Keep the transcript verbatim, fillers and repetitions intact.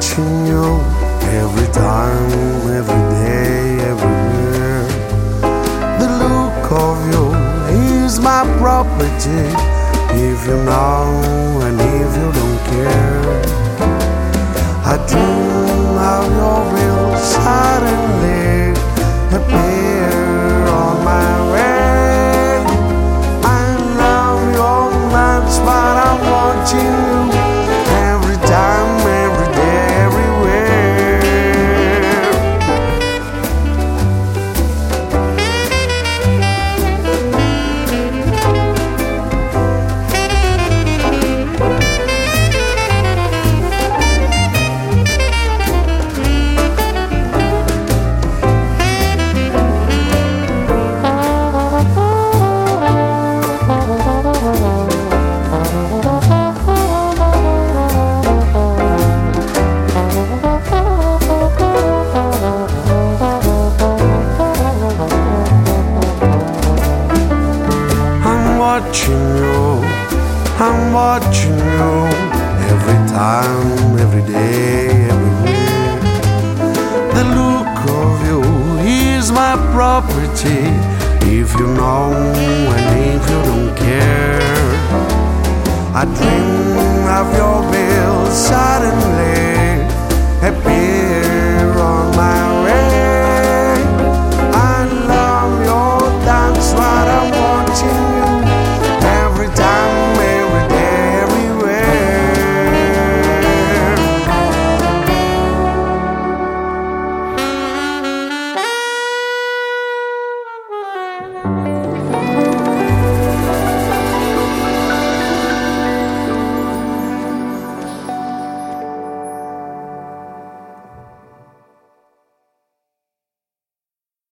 watching you every time, every day, everywhere. The look of you is my property, if you know and if you don't care. I dream how your will suddenly appear on my way. I love your much, but I'm watching you every time, every day, everywhere. Watching you, I'm watching you every time, every day, everywhere. The look of you is my property, if you know and if you don't care. I dream of your bill suddenly appear on my way. I love your dance, but I'm watching you every time, every day, everywhere.